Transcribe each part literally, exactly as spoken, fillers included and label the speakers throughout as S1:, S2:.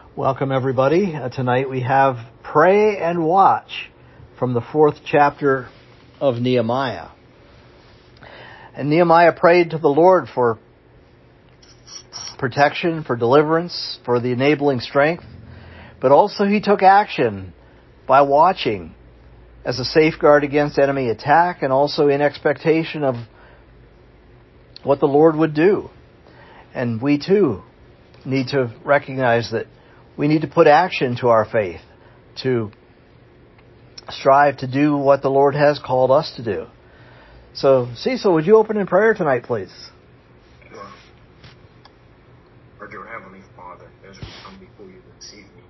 S1: Welcome, everybody. Uh, tonight we have Pray and Watch from the fourth chapter of Nehemiah. And Nehemiah prayed to the Lord for protection, for deliverance, for the enabling strength, but also he took action by watching as a safeguard against enemy attack and also in expectation of what the Lord would do. And we too need to recognize that we need to put action to our faith, to strive to do what the Lord has called us to do. So, Cecil, would you open in prayer tonight, please?
S2: Sure. Our dear Heavenly Father, as we come before you this evening,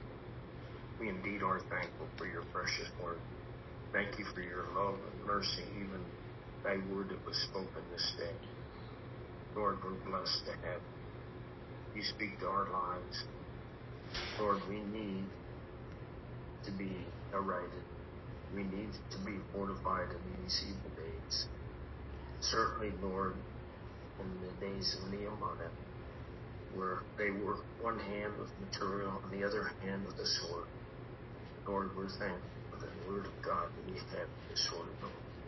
S2: we indeed are thankful for your precious word. Thank you for your love and mercy, even thy word that was spoken this day. Lord, we're blessed to have you speak to our lives. Lord, we need to be arighted. We need to be fortified in these evil days. Certainly, Lord, in the days of Nehemiah, where they were one hand with material and the other hand with a sword. Lord, we're thankful for the word of God that we have the sword of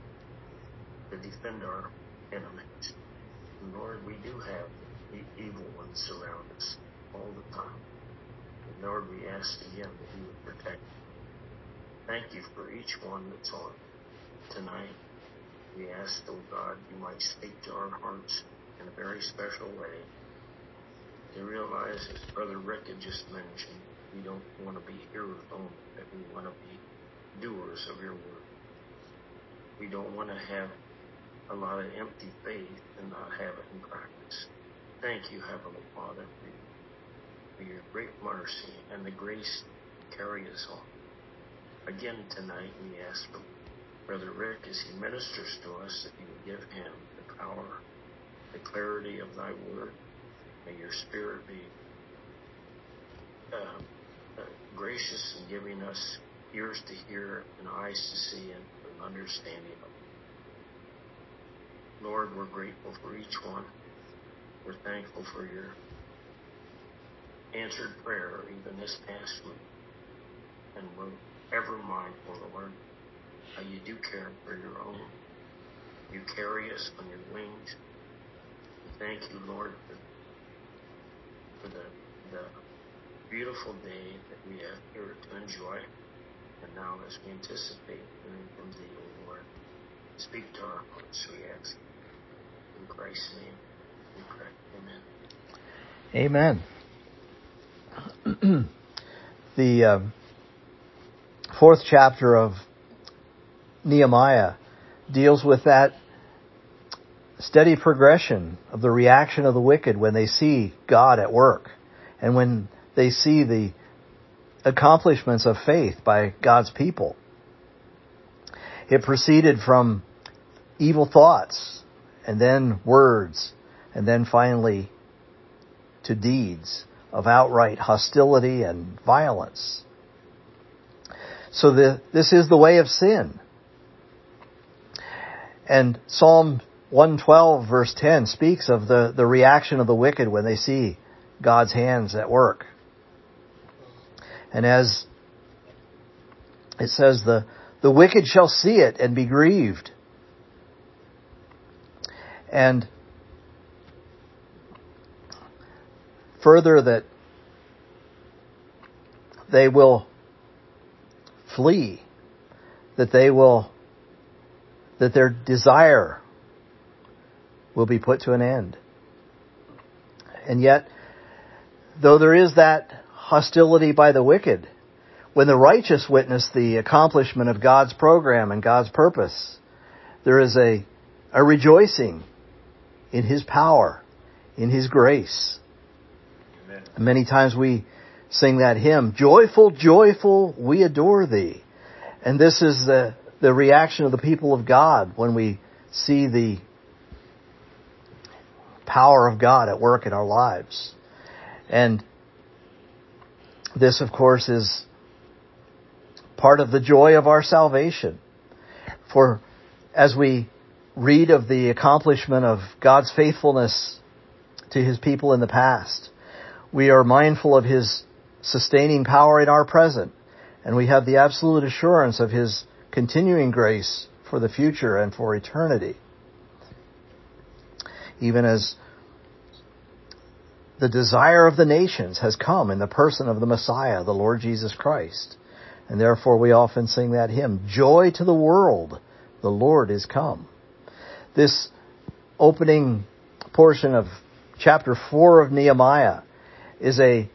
S2: God to defend our enemies. And Lord, we do have the evil ones surround us all the time. And Lord, we ask again that you would protect them. Thank you for each one that's on tonight. We ask, oh God, you might speak to our hearts in a very special way. To realize, as Brother Rick had just mentioned, we don't want to be hearers only, but we want to be doers of your word. We don't want to have a lot of empty faith and not have it in practice. Thank you, Heavenly Father, for your for your great mercy and the grace to carry us on. Again tonight we ask for Brother Rick as he ministers to us that you would give him the power, the clarity of thy word. May your spirit be uh, uh, gracious in giving us ears to hear and eyes to see and an understanding of it. Lord, we're grateful for each one. We're thankful for your answered prayer even this past week. And we're ever mindful, Lord, how you do care for your own. You carry us on your wings. We thank you, Lord, for, for the, the beautiful day that we have here to enjoy. And now as we anticipate hearing from thee, O Lord, speak to our hearts, we ask. In Christ's name, we pray. Amen.
S1: Amen. The uh, fourth chapter of Nehemiah deals with that steady progression of the reaction of the wicked when they see God at work and when they see the accomplishments of faith by God's people. It proceeded from evil thoughts and then words and then finally to deeds of outright hostility and violence. So the, this is the way of sin. And Psalm one twelve verse ten speaks of the, the reaction of the wicked when they see God's hands at work. And as it says, the, the wicked shall see it and be grieved. And further, that they will flee, that they will, that their desire will be put to an end. And yet, though there is that hostility by the wicked, when the righteous witness the accomplishment of God's program and God's purpose, there is a, a rejoicing in His power, in His grace. Amen. Many times we sing that hymn, "Joyful, joyful, we adore Thee." And this is the, the reaction of the people of God when we see the power of God at work in our lives. And this, of course, is part of the joy of our salvation. For as we read of the accomplishment of God's faithfulness to His people in the past, we are mindful of His sustaining power in our present, and we have the absolute assurance of His continuing grace for the future and for eternity. Even as the desire of the nations has come in the person of the Messiah, the Lord Jesus Christ. And therefore we often sing that hymn, "Joy to the world, the Lord is come." This opening portion of chapter four of Nehemiah is a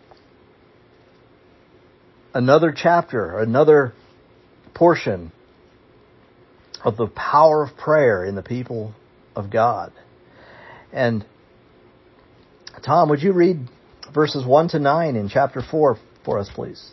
S1: another chapter, another portion of the power of prayer in the people of God. And Tom, would you read verses one to nine in chapter four for us, please?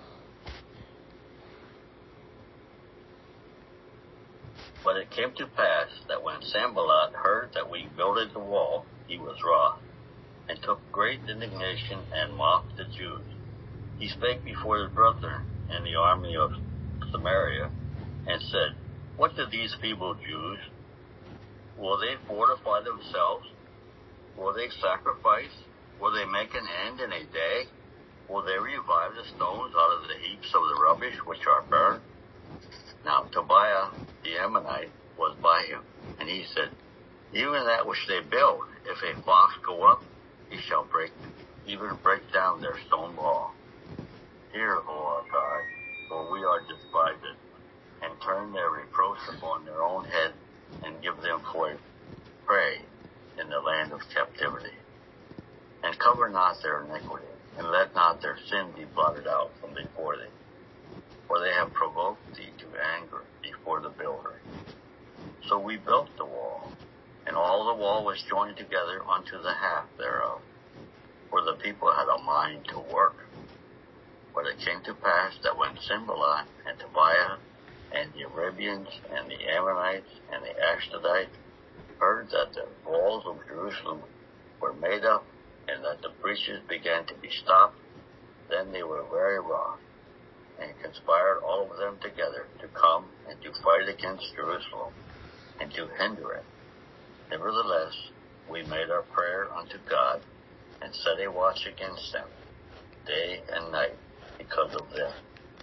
S3: But it came to pass that when Sanballat heard that we builded the wall, he was wroth, and took great indignation, and mocked the Jews. He spake before his brethren in the army of Samaria, and said, What do these feeble Jews? Will they fortify themselves? Will they sacrifice? Will they make an end in a day? Will they revive the stones out of the heaps of the rubbish which are burned? Now Tobiah the Ammonite was by him, and he said, Even that which they build, if a fox go up, he shall break, even break down their stone wall. Hear, O our God, for we are despised, and turn their reproach upon their own head, and give them for a prey in the land of captivity. And cover not their iniquity, and let not their sin be blotted out from before thee. For they have provoked thee to anger before the builder. So we built the wall, and all the wall was joined together unto the half thereof. For the people had a mind to work. But it came to pass that when Sanballat and Tobiah and the Arabians and the Ammonites and the Ashdodites heard that the walls of Jerusalem were made up, and that the breaches began to be stopped, then they were very wroth, and conspired all of them together to come and to fight against Jerusalem, and to hinder it. Nevertheless, we made our prayer unto God, and set a watch against them, day and night, because of them.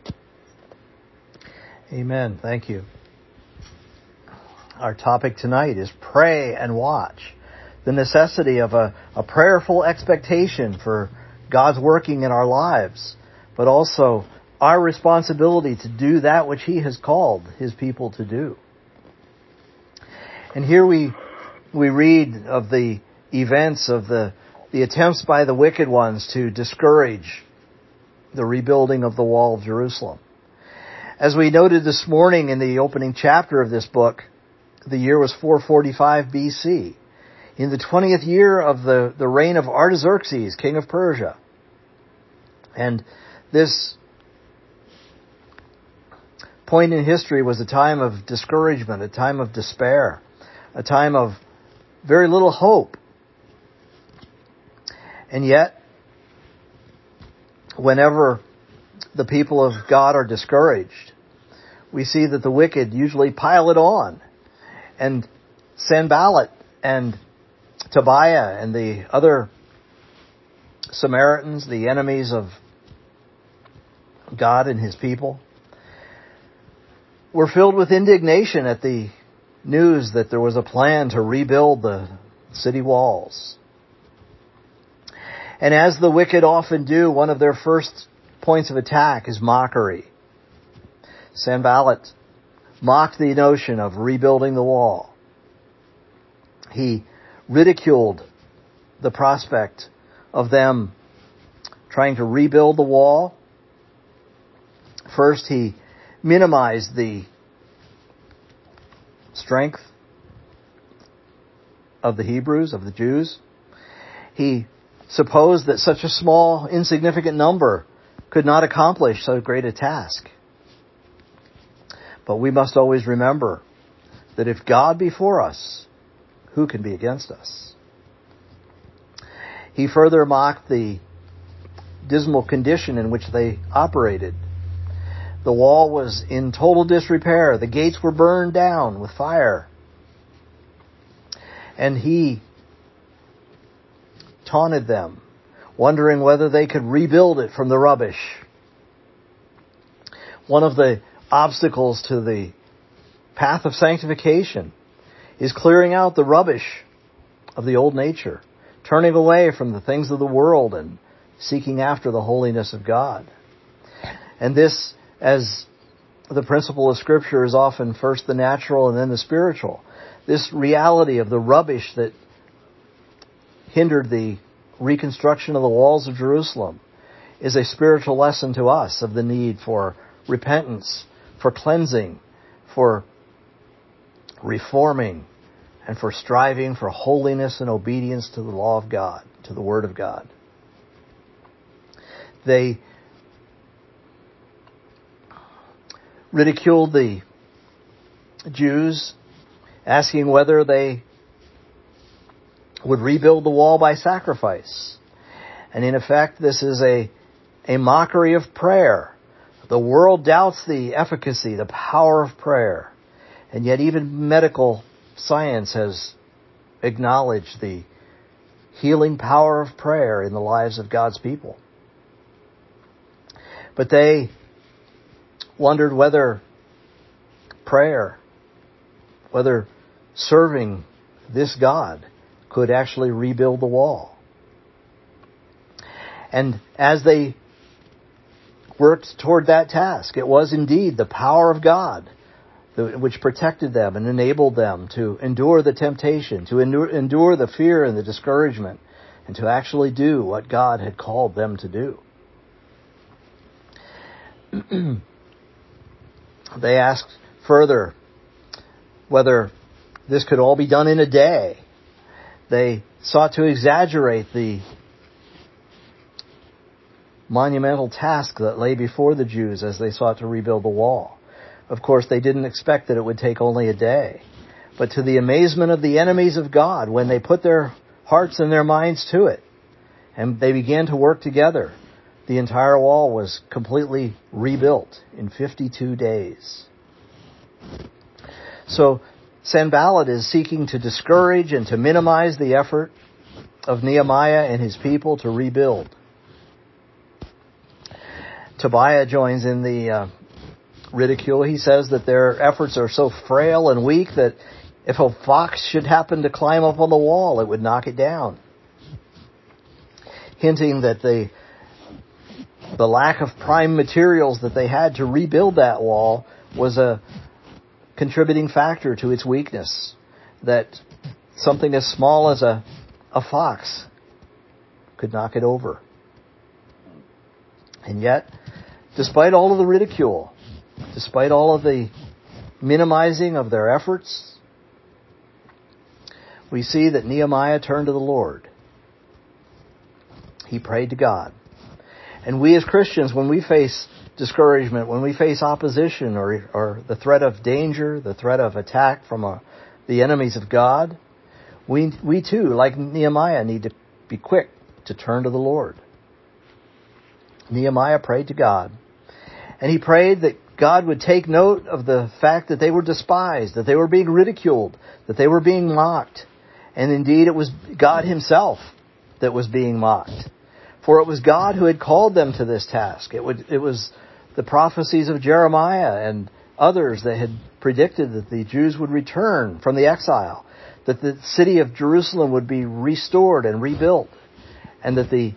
S1: Amen. Thank you. Our topic tonight is pray and watch. The necessity of a, a prayerful expectation for God's working in our lives, but also our responsibility to do that which He has called His people to do. And here we we read of the events of the, the attempts by the wicked ones to discourage the rebuilding of the wall of Jerusalem. As we noted this morning in the opening chapter of this book, the year was four forty-five B C, in the twentieth year of the, the reign of Artaxerxes, king of Persia. And this point in history was a time of discouragement, a time of despair, a time of very little hope. And yet, whenever the people of God are discouraged, we see that the wicked usually pile it on. And Sanballat and Tobiah and the other Samaritans, the enemies of God and His people, were filled with indignation at the news that there was a plan to rebuild the city walls. And as the wicked often do, one of their first points of attack is mockery. Sanballat mocked the notion of rebuilding the wall. He ridiculed the prospect of them trying to rebuild the wall. First, he minimized the strength of the Hebrews, of the Jews. He supposed that such a small, insignificant number could not accomplish so great a task. But we must always remember that if God be for us, who can be against us? He further mocked the dismal condition in which they operated. The wall was in total disrepair. The gates were burned down with fire. And he taunted them wondering whether they could rebuild it from the rubbish. One of the obstacles to the path of sanctification is clearing out the rubbish of the old nature, turning away from the things of the world and seeking after the holiness of God. And this, as the principle of Scripture, is often first the natural and then the spiritual. This reality of the rubbish that hindered the reconstruction of the walls of Jerusalem is a spiritual lesson to us of the need for repentance, for cleansing, for reforming, and for striving for holiness and obedience to the law of God, to the Word of God. They ridiculed the Jews, asking whether they would rebuild the wall by sacrifice. And in effect, this is a, a mockery of prayer. The world doubts the efficacy, the power of prayer. And yet even medical science has acknowledged the healing power of prayer in the lives of God's people. But they wondered whether prayer, whether serving this God could actually rebuild the wall. And as they worked toward that task, it was indeed the power of God which protected them and enabled them to endure the temptation, to endure, endure the fear and the discouragement, and to actually do what God had called them to do. They asked further whether this could all be done in a day. They sought to exaggerate the monumental task that lay before the Jews as they sought to rebuild the wall. Of course, they didn't expect that it would take only a day. But to the amazement of the enemies of God, when they put their hearts and their minds to it, and they began to work together, the entire wall was completely rebuilt in fifty-two days. So Sanballat is seeking to discourage and to minimize the effort of Nehemiah and his people to rebuild. Tobiah joins in the uh, ridicule. He says that their efforts are so frail and weak that if a fox should happen to climb up on the wall, it would knock it down. Hinting that the the lack of prime materials that they had to rebuild that wall was a contributing factor to its weakness. That something as small as a, a fox could knock it over. And yet, despite all of the ridicule, despite all of the minimizing of their efforts, we see that Nehemiah turned to the Lord. He prayed to God. And we as Christians, when we face discouragement, when we face opposition or, or the threat of danger, the threat of attack from a, the enemies of God, we, we too, like Nehemiah, need to be quick to turn to the Lord. Nehemiah prayed to God. And he prayed that God would take note of the fact that they were despised, that they were being ridiculed, that they were being mocked. And indeed, it was God himself that was being mocked. For it was God who had called them to this task. It would, it was the prophecies of Jeremiah and others that had predicted that the Jews would return from the exile, that the city of Jerusalem would be restored and rebuilt, and that the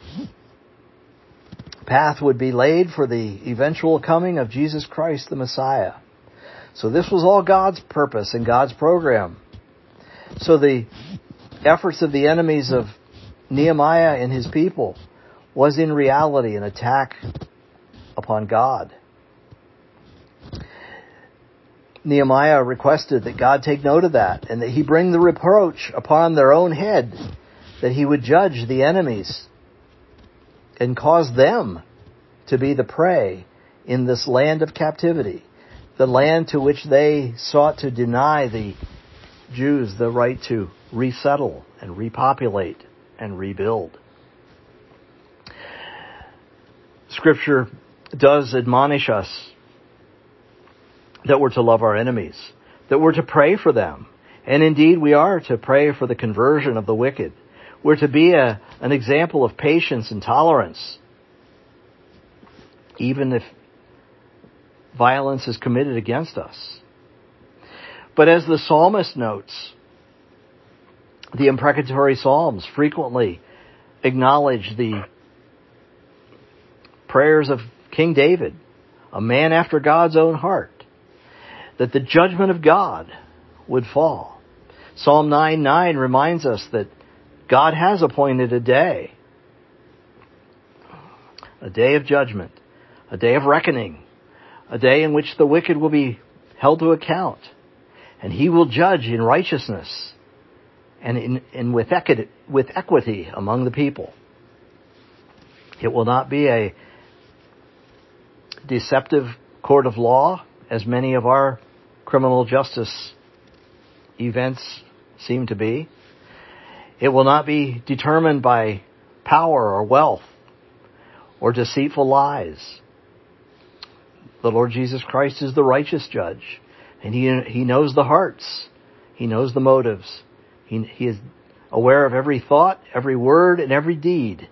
S1: path would be laid for the eventual coming of Jesus Christ the Messiah. So this was all God's purpose and God's program. So the efforts of the enemies of Nehemiah and his people was in reality an attack upon God. Nehemiah requested that God take note of that and that he bring the reproach upon their own head, that he would judge the enemies and cause them to be the prey in this land of captivity, the land to which they sought to deny the Jews the right to resettle and repopulate and rebuild. Scripture does admonish us that we're to love our enemies, that we're to pray for them. And indeed, we are to pray for the conversion of the wicked. We're to be a, an example of patience and tolerance, even if violence is committed against us. But as the psalmist notes, the imprecatory psalms frequently acknowledge the prayers of King David, a man after God's own heart, that the judgment of God would fall. Psalm nine nine reminds us that God has appointed a day, a day of judgment, a day of reckoning, a day in which the wicked will be held to account, and he will judge in righteousness and in, in with, equity, with equity among the people. It will not be a deceptive court of law, as many of our criminal justice events seem to be. It will not be determined by power or wealth or deceitful lies. The Lord Jesus Christ is the righteous judge, and he, he knows the hearts. He knows the motives. He, he is aware of every thought, every word, and every deed.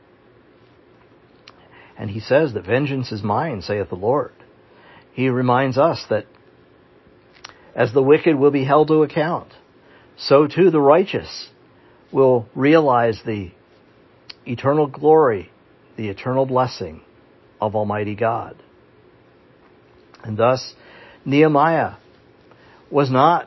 S1: And he says that vengeance is mine, saith the Lord. He reminds us that as the wicked will be held to account, so too the righteous will realize the eternal glory, the eternal blessing of Almighty God. And thus, Nehemiah was not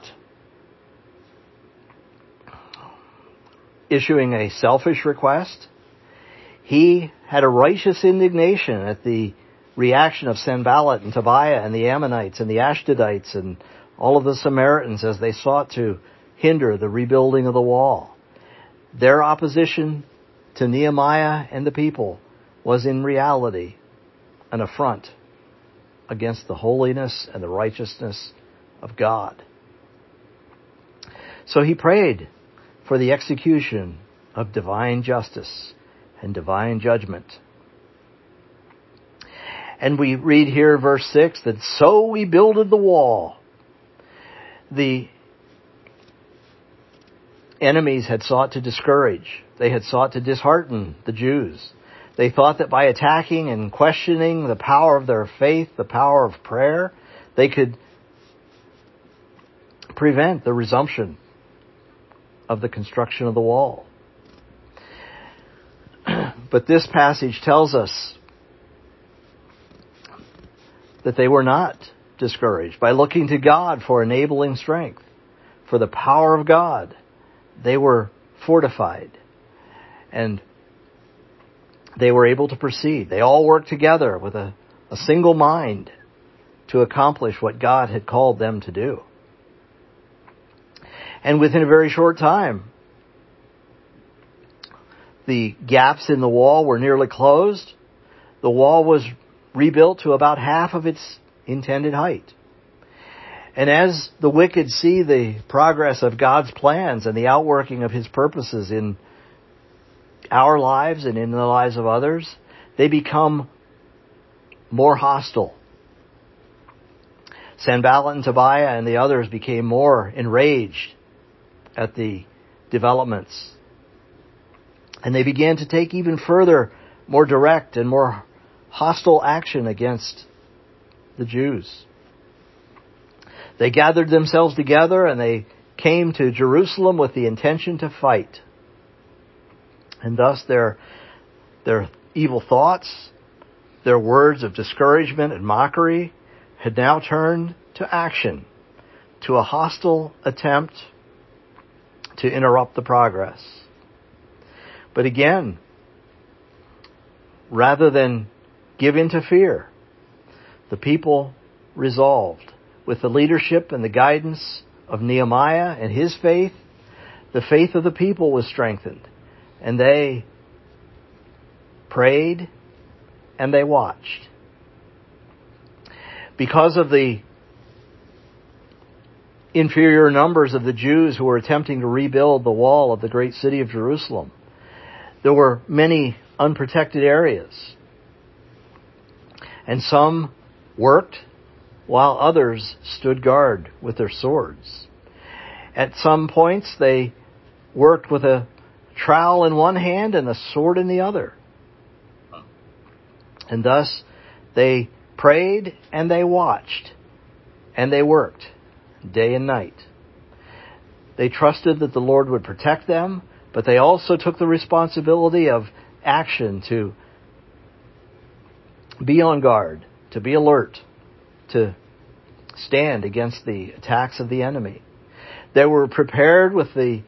S1: issuing a selfish request. He had a righteous indignation at the reaction of Sanballat and Tobiah and the Ammonites and the Ashdodites and all of the Samaritans as they sought to hinder the rebuilding of the wall. Their opposition to Nehemiah and the people was in reality an affront against the holiness and the righteousness of God. So he prayed for the execution of divine justice and divine judgment. And we read here, verse six, that so we builded the wall. The enemies had sought to discourage. They had sought to dishearten the Jews. They thought that by attacking and questioning the power of their faith, the power of prayer, they could prevent the resumption of the construction of the wall. But this passage tells us that they were not discouraged. By looking to God for enabling strength, for the power of God, they were fortified and they were able to proceed. They all worked together with a, a single mind to accomplish what God had called them to do. And within a very short time, the gaps in the wall were nearly closed. The wall was rebuilt to about half of its intended height. And as the wicked see the progress of God's plans and the outworking of His purposes in our lives and in the lives of others, they become more hostile. Sanballat and Tobiah and the others became more enraged at the developments. And they began to take even further, more direct and more hostile action against the Jews. They gathered themselves together and they came to Jerusalem with the intention to fight. And thus their, their evil thoughts, their words of discouragement and mockery had now turned to action, to a hostile attempt to interrupt the progress. But again, rather than give in to fear, the people resolved, with the leadership and the guidance of Nehemiah and his faith, the faith of the people was strengthened. And they prayed and they watched. Because of the inferior numbers of the Jews who were attempting to rebuild the wall of the great city of Jerusalem, there were many unprotected areas. And some worked while others stood guard with their swords. At some points they worked with a trowel in one hand and a sword in the other. And thus they prayed and they watched and they worked day and night. They trusted that the Lord would protect them, but they also took the responsibility of action to be on guard, to be alert, to stand against the attacks of the enemy. They were prepared with the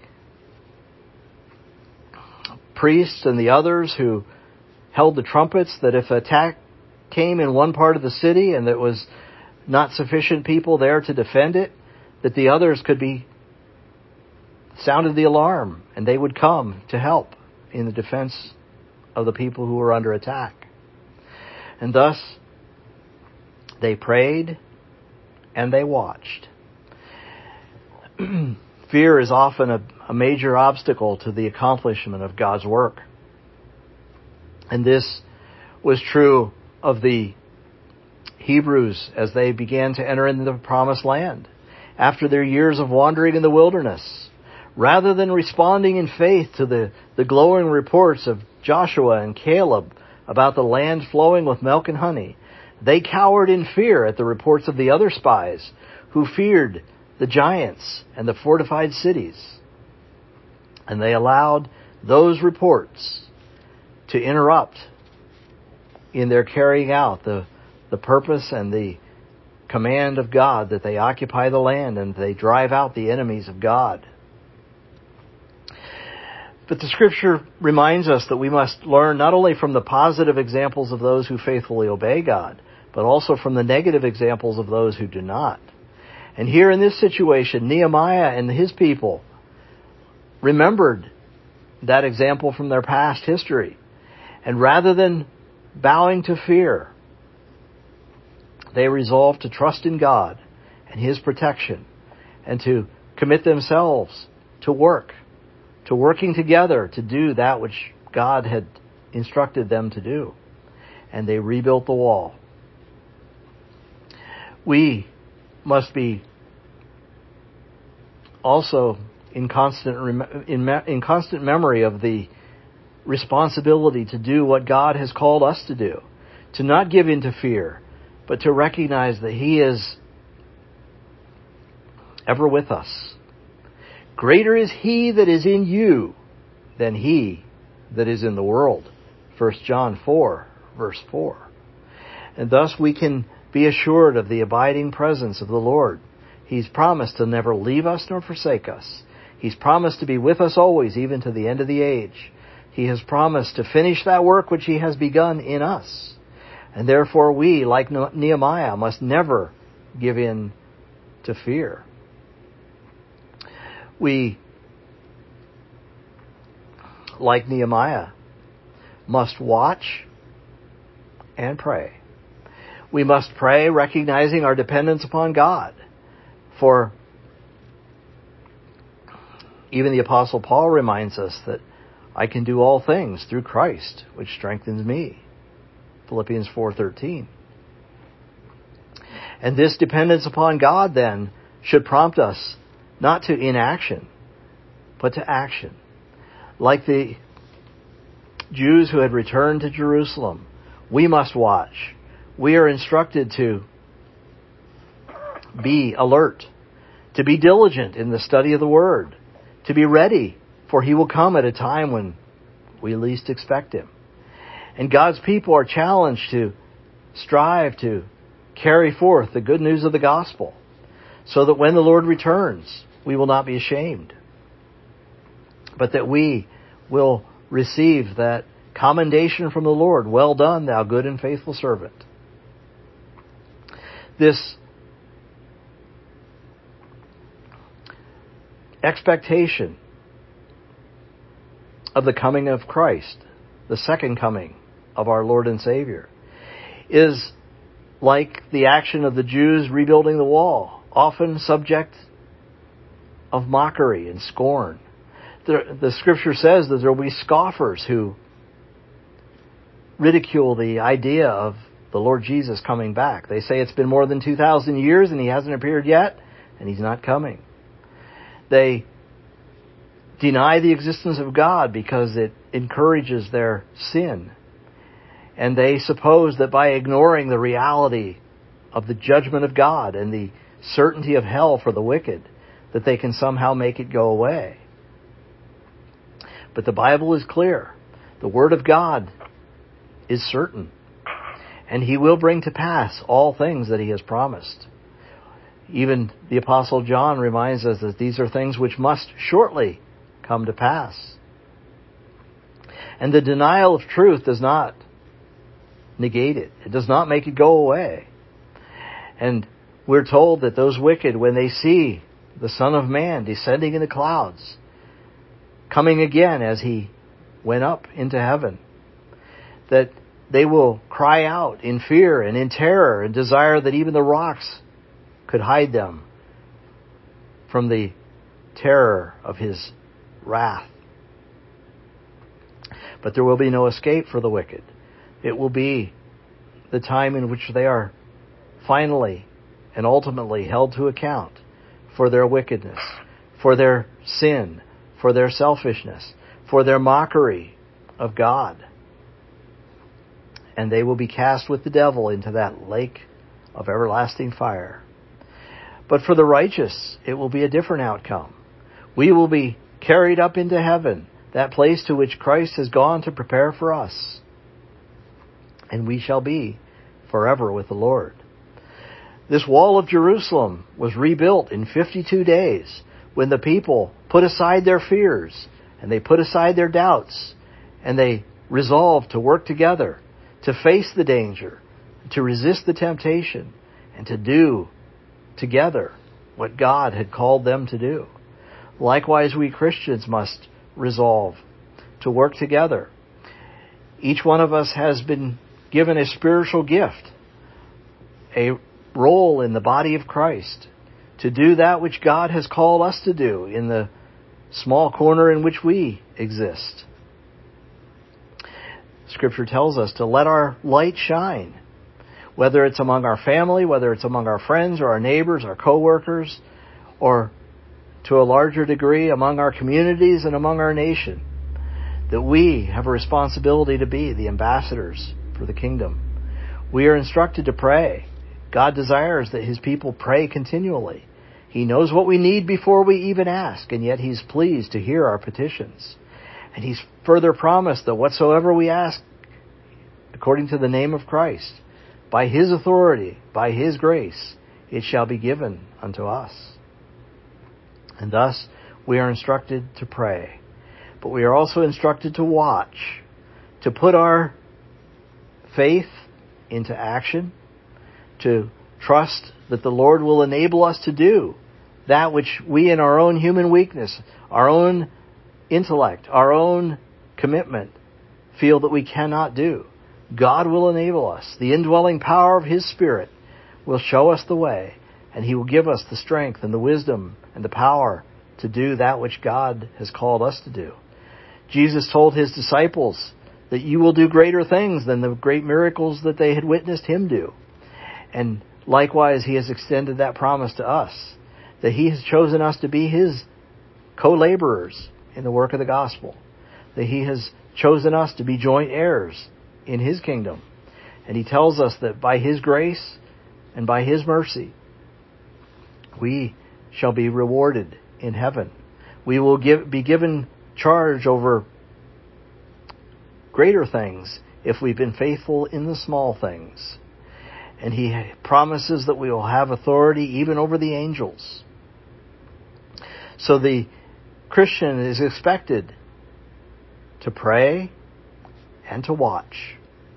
S1: priests and the others who held the trumpets, that if attack came in one part of the city and there was not sufficient people there to defend it, that the others could be sounded the alarm and they would come to help in the defense of the people who were under attack. And thus they prayed and they watched. Fear is often a, a major obstacle to the accomplishment of God's work. And this was true of the Hebrews as they began to enter into the promised land. After their years of wandering in the wilderness, rather than responding in faith to the, the glowing reports of Joshua and Caleb about the land flowing with milk and honey, they cowered in fear at the reports of the other spies who feared the giants and the fortified cities. And they allowed those reports to interrupt in their carrying out the, the purpose and the command of God that they occupy the land and they drive out the enemies of God. But the Scripture reminds us that we must learn not only from the positive examples of those who faithfully obey God, but also from the negative examples of those who do not. And here in this situation, Nehemiah and his people remembered that example from their past history. And rather than bowing to fear, they resolved to trust in God and His protection and to commit themselves to work, to working together to do that which God had instructed them to do. And they rebuilt the wall. We must be also in constant in, in constant memory of the responsibility to do what God has called us to do, to not give in to fear, but to recognize that He is ever with us. Greater is He that is in you than he that is in the world. First John four, verse four. And thus we can be assured of the abiding presence of the Lord. He's promised to never leave us nor forsake us. He's promised to be with us always, even to the end of the age. He has promised to finish that work which He has begun in us. And therefore we, like Nehemiah, must never give in to fear. We, like Nehemiah, must watch and pray. We must pray recognizing our dependence upon God. For even the Apostle Paul reminds us that I can do all things through Christ, which strengthens me. Philippians four thirteen. And this dependence upon God, then, should prompt us not to inaction, but to action. Like the Jews who had returned to Jerusalem, we must watch. We are instructed to be alert, to be diligent in the study of the Word, to be ready, for He will come at a time when we least expect Him. And God's people are challenged to strive to carry forth the good news of the gospel, so that when the Lord returns, we will not be ashamed, but that we will receive that commendation from the Lord. Well done, thou good and faithful servant. This expectation of the coming of Christ, the second coming of our Lord and Savior, is like the action of the Jews rebuilding the wall, often subject of mockery and scorn. The, the Scripture says that there will be scoffers who ridicule the idea of the Lord Jesus coming back. They say it's been more than two thousand years and He hasn't appeared yet, and He's not coming. They deny the existence of God because it encourages their sin. And they suppose that by ignoring the reality of the judgment of God and the certainty of hell for the wicked, that they can somehow make it go away. But the Bible is clear. The Word of God is certain. And He will bring to pass all things that He has promised. Even the Apostle John reminds us that these are things which must shortly come to pass. And the denial of truth does not negate it. It does not make it go away. And we're told that those wicked, when they see the Son of Man descending in the clouds, coming again as He went up into heaven, that they will cry out in fear and in terror and desire that even the rocks could hide them from the terror of His wrath. But there will be no escape for the wicked. It will be the time in which they are finally and ultimately held to account for their wickedness, for their sin, for their selfishness, for their mockery of God. And they will be cast with the devil into that lake of everlasting fire. But for the righteous, it will be a different outcome. We will be carried up into heaven, that place to which Christ has gone to prepare for us. And we shall be forever with the Lord. This wall of Jerusalem was rebuilt in fifty-two days when the people put aside their fears and they put aside their doubts and they resolved to work together, to face the danger, to resist the temptation, and to do together what God had called them to do. Likewise, we Christians must resolve to work together. Each one of us has been given a spiritual gift, a role in the body of Christ, to do that which God has called us to do in the small corner in which we exist. Scripture tells us to let our light shine, whether it's among our family, whether it's among our friends or our neighbors, our co-workers, or to a larger degree among our communities and among our nation, that we have a responsibility to be the ambassadors for the kingdom. We are instructed to pray. God desires that His people pray continually. He knows what we need before we even ask, and yet He's pleased to hear our petitions. And He's further promised that whatsoever we ask, according to the name of Christ, by His authority, by His grace, it shall be given unto us. And thus, we are instructed to pray. But we are also instructed to watch, to put our faith into action, to trust that the Lord will enable us to do that which we in our own human weakness, our own intellect, our own commitment, feel that we cannot do. God will enable us. The indwelling power of His Spirit will show us the way, and He will give us the strength and the wisdom and the power to do that which God has called us to do. Jesus told His disciples that you will do greater things than the great miracles that they had witnessed Him do. And likewise, He has extended that promise to us, that He has chosen us to be His co-laborers in the work of the gospel, that He has chosen us to be joint heirs in His kingdom. And He tells us that by His grace and by His mercy, we shall be rewarded in heaven. We will give, be given charge over greater things if we've been faithful in the small things. And He promises that we will have authority even over the angels. So the Christian is expected to pray and to watch.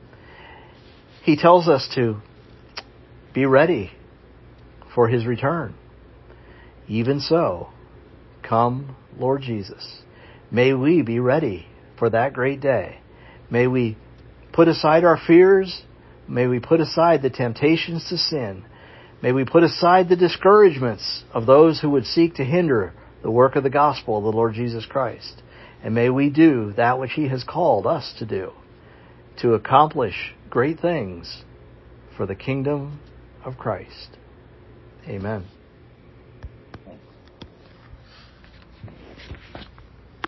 S1: He tells us to be ready for His return. Even so, come, Lord Jesus. May we be ready for that great day. May we put aside our fears. May we put aside the temptations to sin. May we put aside the discouragements of those who would seek to hinder the work of the gospel of the Lord Jesus Christ. And may we do that which He has called us to do, to accomplish great things for the kingdom of Christ. Amen.